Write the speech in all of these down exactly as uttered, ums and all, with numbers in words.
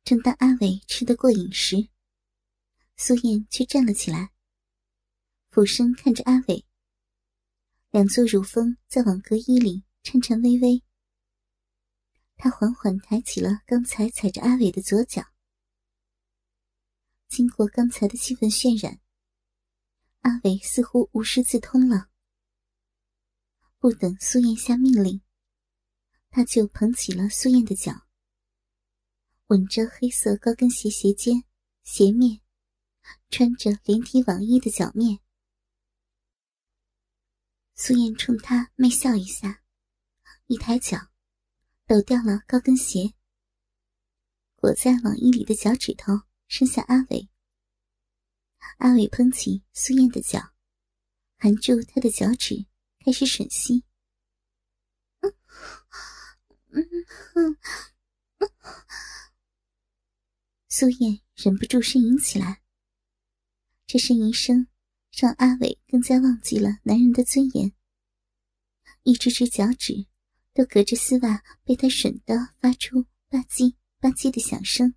正当阿伟吃得过瘾时，苏燕却站了起来，俯身看着阿伟，两座乳峰在网格衣里颤颤巍巍。她缓缓抬起了刚才踩着阿伟的左脚。经过刚才的气氛渲染，阿伟似乎无师自通了。不等苏燕下命令，他就捧起了苏燕的脚，吻着黑色高跟鞋鞋尖、鞋面，穿着连体网衣的脚面。苏燕冲他媚笑一下，一抬脚抖掉了高跟鞋，裹在网衣里的脚趾头伸向阿伟。阿伟捧起苏燕的脚，含住她的脚趾，开始吮吸。嗯嗯嗯嗯，苏燕忍不住呻吟起来。这呻吟声让阿伟更加忘记了男人的尊严，一只只脚趾都隔着丝袜被他吮得发出吧唧吧唧的响声。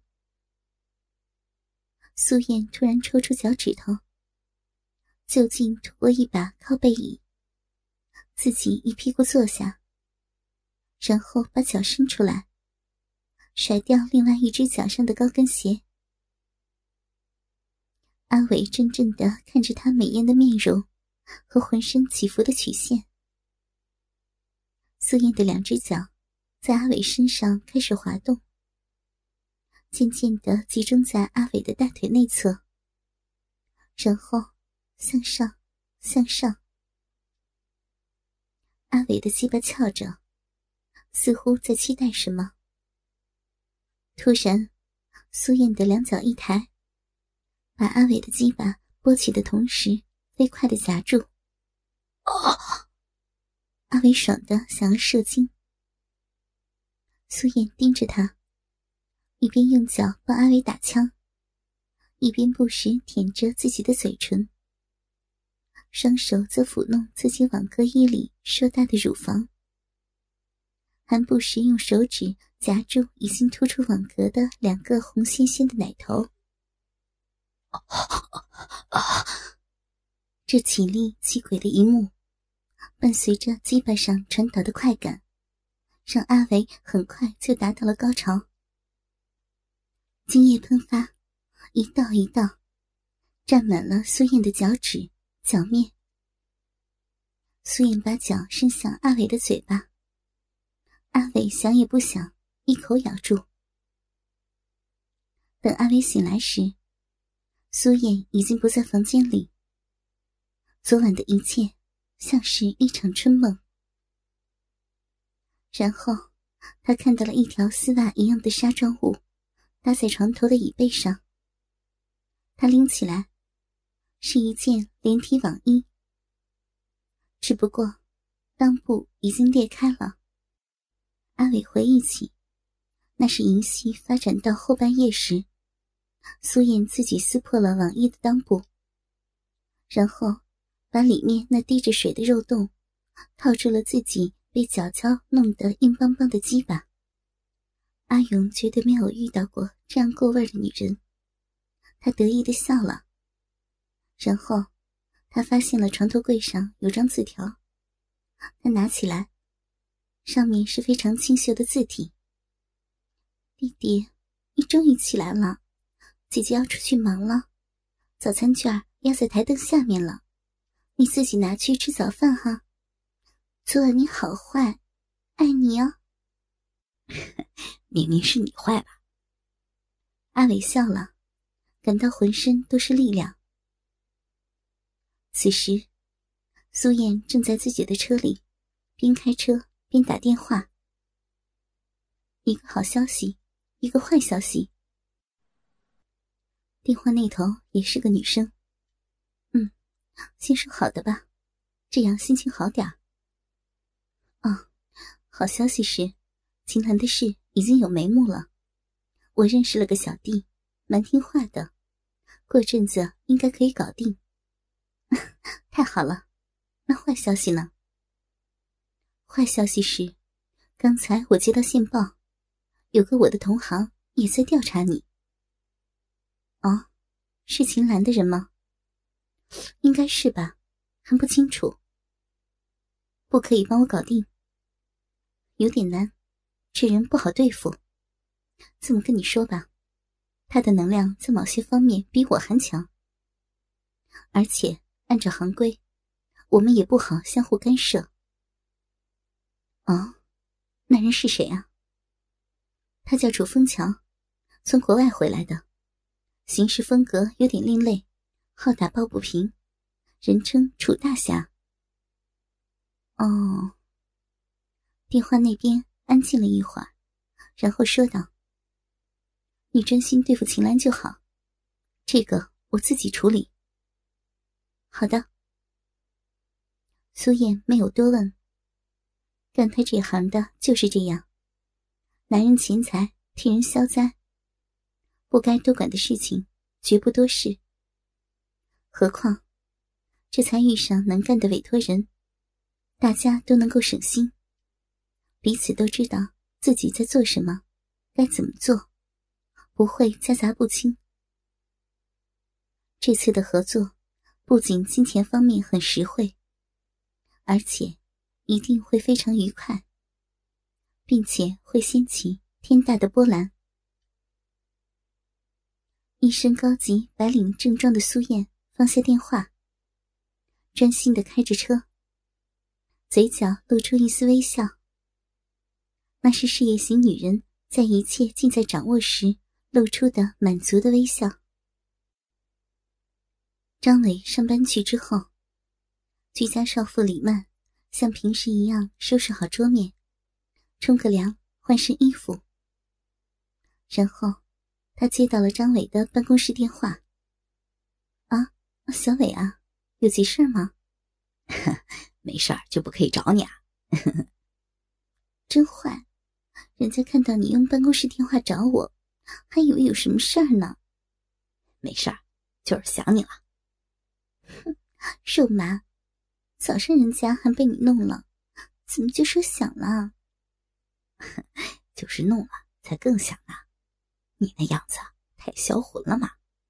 苏燕突然抽出脚趾头，就近拖过一把靠背椅，自己一屁股坐下，然后把脚伸出来，甩掉另外一只脚上的高跟鞋。阿伟怔怔地看着她美艳的面容和浑身起伏的曲线。苏燕的两只脚在阿伟身上开始滑动，渐渐地集中在阿伟的大腿内侧，然后向上向上。阿伟的鸡巴翘着，似乎在期待什么。突然，苏燕的两脚一抬，把阿伟的鸡巴拨起的同时飞快地夹住。哦！阿伟爽得想要射精。苏燕盯着他，一边用脚帮阿伟打枪，一边不时舔着自己的嘴唇，双手则抚弄自己网格衣里硕大的乳房，还不时用手指夹住已经突出网格的两个红鲜鲜的奶头。这绮丽奇诡的一幕，伴随着鸡巴上传导的快感，让阿伟很快就达到了高潮。精液喷发，一道一道沾满了苏燕的脚趾、脚面。苏燕把脚伸向阿伟的嘴巴，阿伟想也不想，一口咬住。等阿伟醒来时，苏燕已经不在房间里。昨晚的一切像是一场春梦。然后他看到了一条丝袜一样的纱状物搭在床头的椅背上，他拎起来，是一件连体网衣，只不过裆部已经裂开了。阿伟回忆起，那是淫戏发展到后半夜时，苏燕自己撕破了网衣的裆部，然后把里面那滴着水的肉洞套住了自己被脚锹弄得硬邦邦的鸡巴。阿勇绝对没有遇到过这样够味的女人，他得意地笑了。然后他发现了床头柜上有张字条，他拿起来，上面是非常清秀的字体：弟弟，你终于起来了，姐姐要出去忙了，早餐券压在台灯下面了，你自己拿去吃早饭哈。昨晚你好坏，爱你哦。 明明是你坏吧？ 阿伟笑了，感到浑身都是力量。此时苏燕正在自己的车里，边开车边打电话。一个好消息，一个坏消息。电话那头也是个女生。嗯，先说好的吧，这样心情好点儿。哦，好消息是秦岚的事已经有眉目了，我认识了个小弟，蛮听话的，过阵子应该可以搞定。太好了，那坏消息呢？坏消息是，刚才我接到线报，有个我的同行也在调查你。哦，是秦岚的人吗？应该是吧，还不清楚。不可以帮我搞定？有点难，这人不好对付。这么跟你说吧，他的能量在某些方面比我还强，而且按照行规，我们也不好相互干涉。哦，那人是谁啊？他叫楚枫桥，从国外回来的，行事风格有点另类，好打抱不平，人称楚大侠。哦。电话那边安静了一会儿，然后说道：你专心对付秦岚就好，这个我自己处理。好的。苏燕没有多问，干他这行的就是这样，拿人钱财替人消灾，不该多管的事情绝不多事。何况这才遇上能干的委托人，大家都能够省心，彼此都知道自己在做什么，该怎么做，不会夹杂不清。这次的合作不仅金钱方面很实惠，而且一定会非常愉快，并且会掀起天大的波澜。一身高级白领正装的苏燕放下电话，专心地开着车，嘴角露出一丝微笑。那是事业型女人在一切尽在掌握时露出的满足的微笑。张伟上班去之后，居家少妇李曼像平时一样收拾好桌面，冲个凉，换身衣服。然后她接到了张伟的办公室电话。啊，小伟啊，有急事吗？ 没事儿就不可以找你啊。 真坏，人家看到你用办公室电话找我，还以为有什么事儿呢。 没事儿，就是想你了。 哼，肉麻，早上人家还被你弄了，怎么就说想了？ 就是弄了才更想呢，你那样子太销魂了嘛。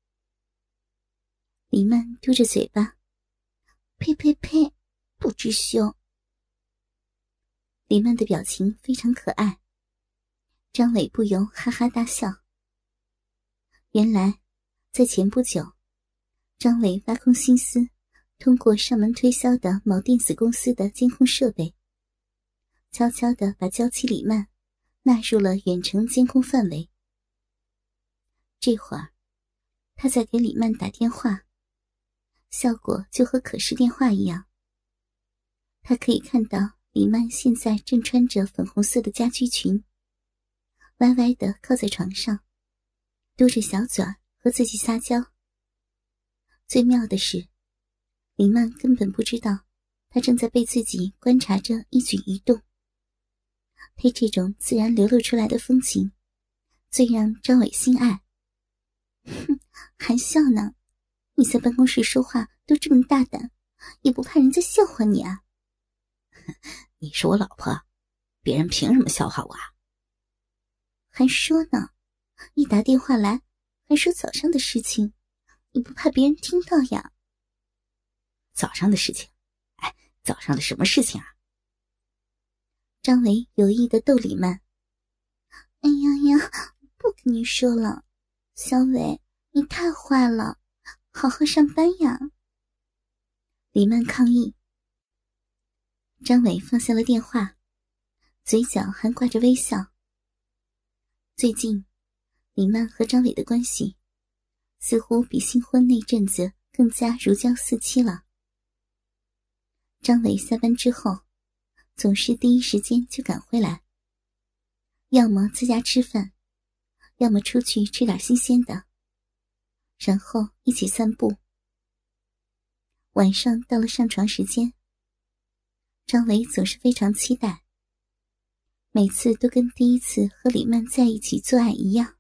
李曼嘟着嘴巴，呸呸呸，不知羞。李曼的表情非常可爱，张伟不由哈哈大笑。原来在前不久，张伟挖空心思，通过上门推销的某电子公司的监控设备，悄悄地把娇妻李曼纳入了远程监控范围。这会儿他在给李曼打电话，效果就和可视电话一样。他可以看到李曼现在正穿着粉红色的家居裙，歪歪地靠在床上，嘟着小嘴儿和自己撒娇。最妙的是，李曼根本不知道她正在被自己观察着一举一动。她这种自然流露出来的风情，最让张伟心爱。哼，还笑呢？你在办公室说话都这么大胆，也不怕人家笑话你啊？ 你是我老婆，别人凭什么笑话我啊？ 还说呢，一打电话来还说早上的事情，你不怕别人听到呀？ 早上的事情？哎，早上的什么事情啊？ 张伟有意地逗李曼。哎呀呀，不跟你说了，小伟，你太坏了，好好上班呀。李曼抗议。张伟放下了电话，嘴角还挂着微笑。最近李曼和张伟的关系似乎比新婚那阵子更加如胶似漆了。张伟下班之后总是第一时间就赶回来，要么在家吃饭，要么出去吃点新鲜的，然后一起散步。晚上到了上床时间，张伟总是非常期待，每次都跟第一次和李曼在一起做爱一样。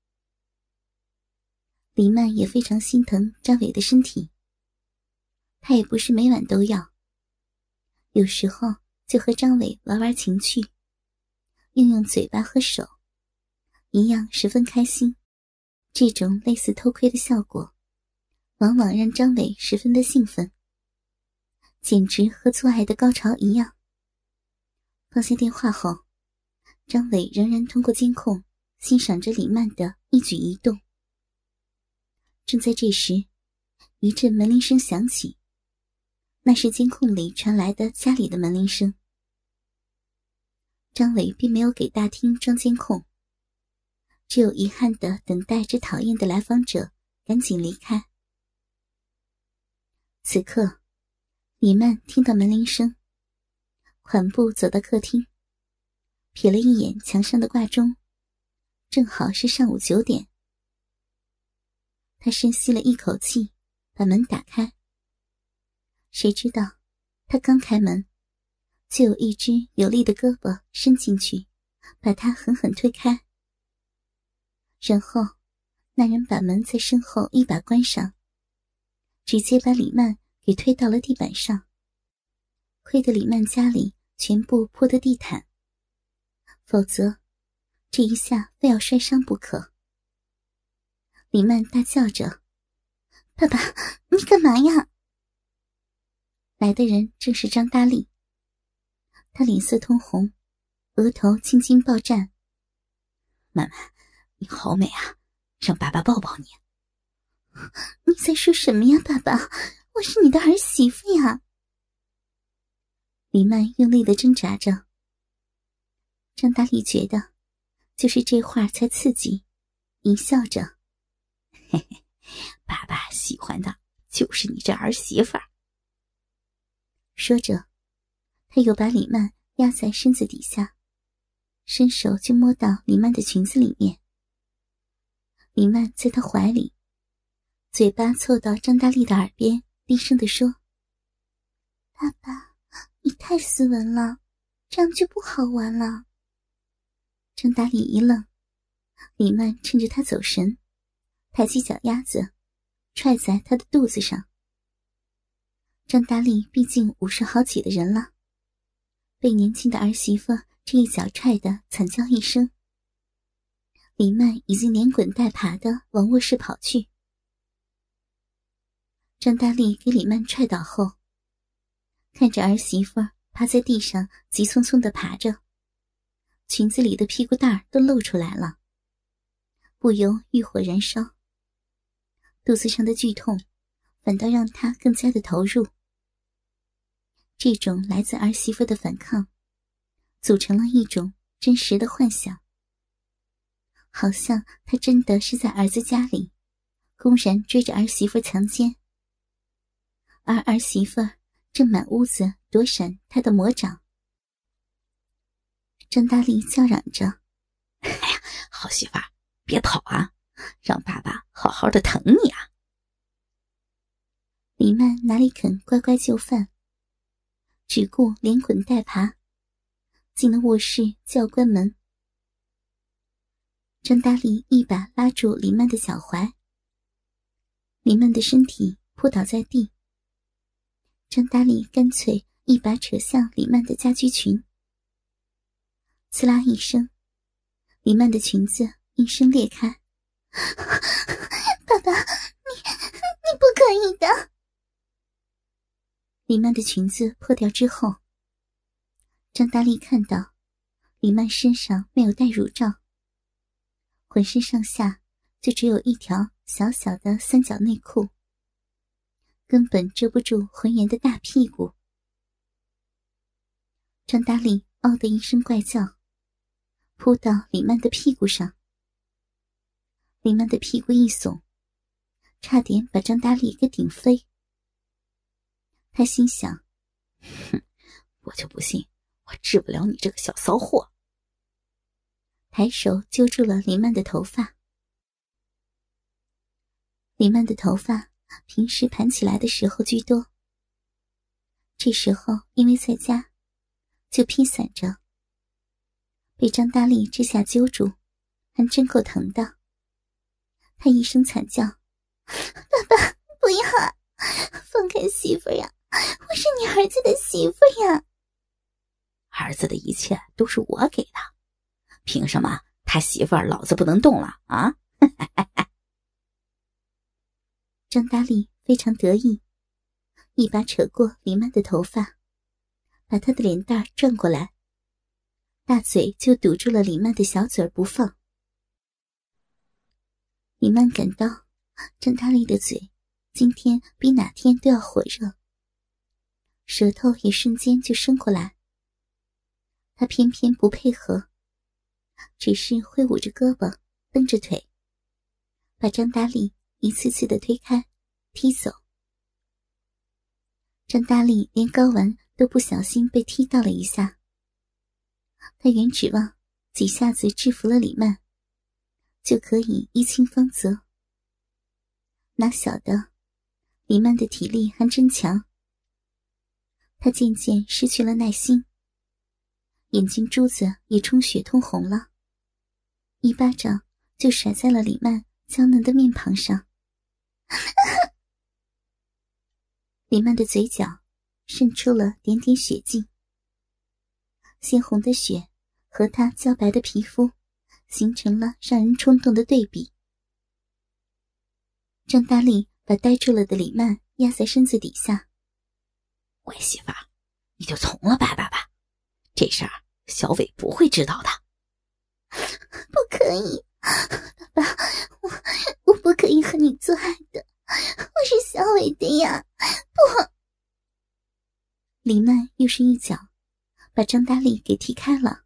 李曼也非常心疼张伟的身体，她也不是每晚都要，有时候就和张伟玩玩情趣，用用嘴巴和手， 一样十分开心。这种类似偷窥的效果，往往让张伟十分的兴奋，简直和做爱的高潮一样。放下电话后，张伟仍然通过监控欣赏着李曼的一举一动。正在这时，一阵门铃声响起，那是监控里传来的家里的门铃声。张伟并没有给大厅装监控，只有遗憾地等待着讨厌的来访者赶紧离开。此刻，李曼听到门铃声，缓步走到客厅，瞥了一眼墙上的挂钟，正好是上午九点。她深吸了一口气，把门打开。谁知道，她刚开门，就有一只有力的胳膊伸进去，把她狠狠推开。然后，那人把门在身后一把关上，直接把李曼给推到了地板上。亏得李曼家里全部铺的地毯，否则这一下非要摔伤不可。李曼大叫着：“爸爸，你干嘛呀？”来的人正是张大力，他脸色通红，额头青筋暴战。 曼曼，你好美啊，让爸爸抱抱你。 你在说什么呀，爸爸？我是你的儿媳妇呀。李曼用力地挣扎着。张大力觉得就是这话才刺激，淫笑着：“ 嘿嘿，爸爸喜欢的就是你这儿媳妇儿。” 说着，他又把李曼压在身子底下，伸手就摸到李曼的裙子里面。李曼在他怀里，嘴巴凑到张大力的耳边，低声地说：“爸爸，你太斯文了，这样就不好玩了。”张大力一愣，李曼趁着他走神，抬起脚丫子踹在他的肚子上。张大力毕竟五十好几的人了，被年轻的儿媳妇这一脚踹得惨叫一声。李曼已经连滚带爬地往卧室跑去。张大力给李曼踹倒后，看着儿媳妇趴在地上急匆匆地爬着，裙子里的屁股蛋儿都露出来了，不由欲火燃烧。肚子上的剧痛反倒让他更加的投入。这种来自儿媳妇的反抗，组成了一种真实的幻想，好像他真的是在儿子家里公然追着儿媳妇强奸，而儿媳妇正满屋子躲闪他的魔掌。张大力叫嚷着：“ 哎呀，好媳妇儿，别跑啊，让爸爸好好的疼你啊！” 李曼哪里肯乖乖就范，只顾连滚带爬，进了卧室就要关门。张大力一把拉住李曼的脚踝，李曼的身体扑倒在地。张大力干脆一把扯向李曼的家居裙，刺啦一声，李曼的裙子应声裂开。爸爸，你你不可以的。李曼的裙子破掉之后，张大力看到李曼身上没有带乳罩，浑身上下就只有一条小小的三角内裤，根本遮不住浑圆的大屁股。张大力嗷的一声怪叫，扑到李曼的屁股上。李曼的屁股一耸，差点把张大力给顶飞。他心想： 哼，我就不信我治不了你这个小骚货。 抬手揪住了李曼的头发。李曼的头发平时盘起来的时候居多，这时候因为在家，就披散着。被张大力这下揪住，还真够疼的。他一声惨叫：“爸爸，不要，放开媳妇呀！我是你儿子的媳妇呀！” 儿子的一切都是我给的，凭什么他他媳妇儿老子不能动了啊！ 张大力非常得意，一把扯过李曼的头发，把她的脸蛋转过来，大嘴就堵住了李曼的小嘴不放。李曼感到张大力的嘴今天比哪天都要火热，舌头也瞬间就伸过来。他偏偏不配合，只是挥舞着胳膊蹬着腿，把张大力一次次的推开踢走。张大力连睾丸都不小心被踢到了一下，他原指望几下子制服了李曼就可以一清方泽，哪晓得李曼的体力还真强。他渐渐失去了耐心，眼睛珠子也充血通红了，一巴掌就甩在了李曼娇嫩的面庞上。李曼的嘴角渗出了点点血迹，鲜红的血和她娇白的皮肤形成了让人冲动的对比。张大力把呆住了的李曼压在身子底下。 乖媳妇儿，你就从了爸爸吧，这事儿小伟不会知道的。 不可以，爸爸，我我不可以和你做爱的，我是小伟的呀，不！李曼又是一脚把张大力给踢开了。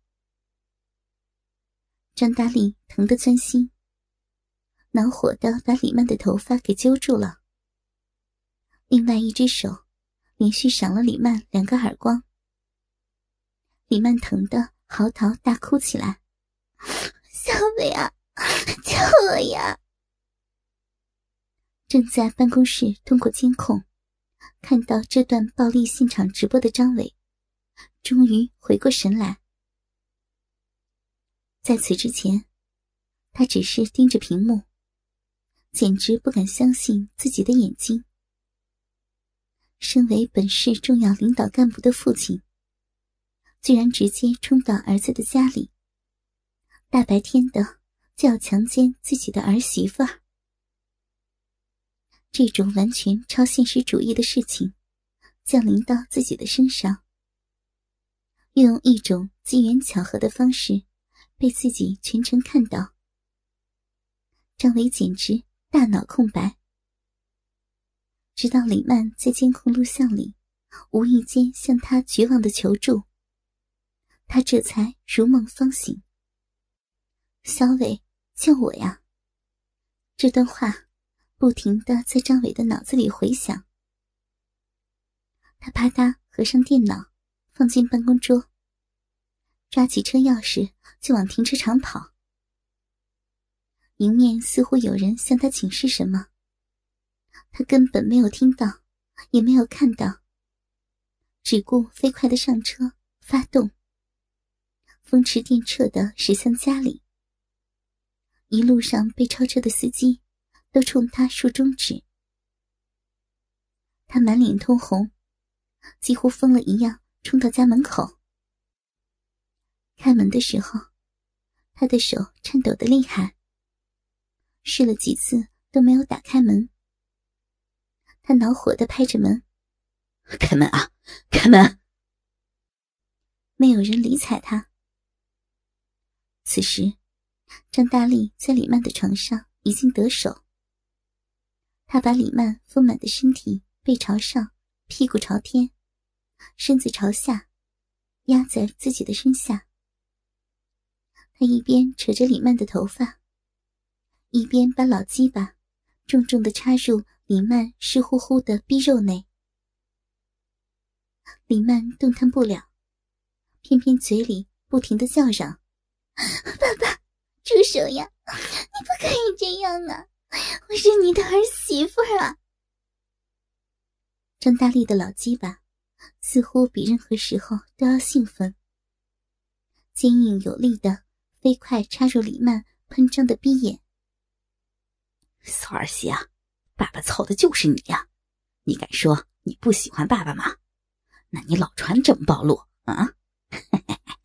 张大力疼得钻心，恼火地把李曼的头发给揪住了，另外一只手连续赏了李曼两个耳光。李曼疼得嚎啕大哭起来，小伟啊，救我呀！正在办公室通过监控看到这段暴力现场直播的张伟终于回过神来。在此之前，他只是盯着屏幕，简直不敢相信自己的眼睛。身为本市重要领导干部的父亲，居然直接冲到儿子的家里，大白天的就要强奸自己的儿媳妇儿。这种完全超现实主义的事情降临到自己的身上，又用一种机缘巧合的方式被自己全程看到，张伟简直大脑空白。直到李曼在监控录像里无意间向他绝望的求助，他这才如梦方醒。小伟，救我呀！这段话不停地在张伟的脑子里回响。他啪嗒合上电脑，放进办公桌，抓起车钥匙就往停车场跑。迎面似乎有人向他请示什么，他根本没有听到，也没有看到，只顾飞快地上车发动，风驰电掣地驶向家里。一路上被超车的司机都冲他竖中指，他满脸通红，几乎疯了一样冲到家门口。开门的时候，他的手颤抖得厉害，试了几次都没有打开门。他恼火地拍着门， 开门啊，开门！ 没有人理睬他。此时张大力在李曼的床上已经得手，他把李曼丰满的身体背朝上，屁股朝天，身子朝下，压在自己的身下。他一边扯着李曼的头发，一边把老鸡巴重重地插入李曼湿乎乎的逼肉内。李曼动弹不了，偏偏嘴里不停地叫嚷：爸爸，住手呀，你不可以这样啊，我是你的儿媳妇啊！张大力的老鸡巴似乎比任何时候都要兴奋，坚硬有力的飞快插入李曼喷张的逼眼。 骚儿媳啊，爸爸操的就是你呀！你敢说你不喜欢爸爸吗？那你老穿这么暴露啊？